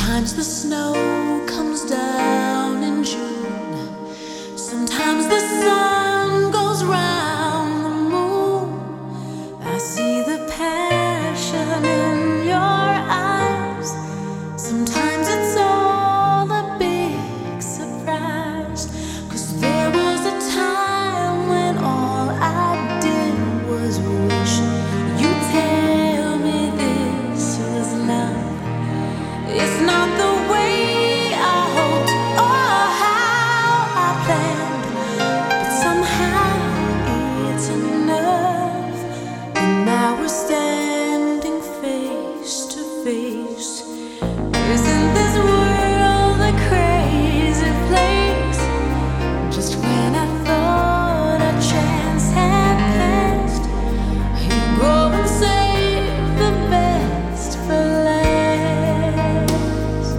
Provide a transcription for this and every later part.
Sometimes the snow comes down in June. Sometimes the sun goes round the moon. I see the passion in your eyes. Sometimes it's all a big surprise. 'Cause there was a time when all I did was wish you'd tell me this was love. It's not the way I hoped or how I planned, but somehow it's enough. And now we're standing face to face. Isn't this world a crazy place? Just when I thought a chance had passed, you go and save the best for last.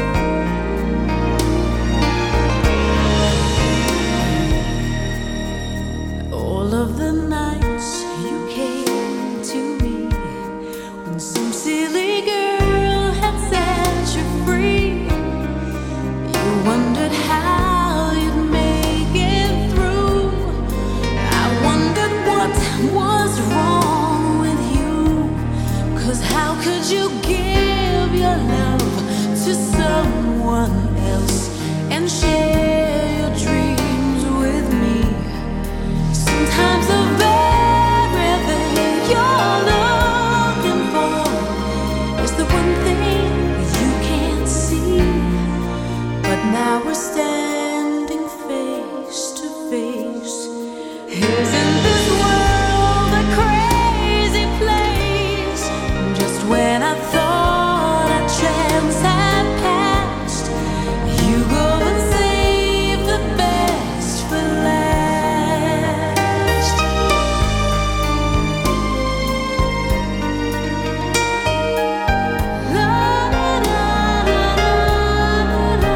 All of the nights you came to me when some silly girl had set you free. You wondered how you'd make it through. I wondered what was wrong with you. 'Cause how could you give your love to someone else and share your dreams with me? Sometimes the very thing you're looking for is the one thing you can't see. But now we're standing face to face. Isn't this world a crazy place? Just when I thought a chance had passed, you go and save the best for last. La, la, la, la, la, la.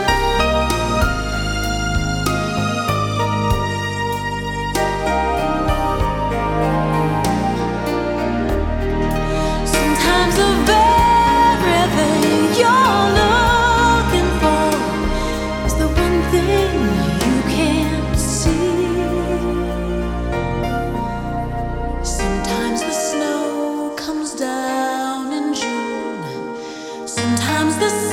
Sometimes the very thing you're looking for is the one thing you can't see. Sometimes the snow comes down in June. Sometimes the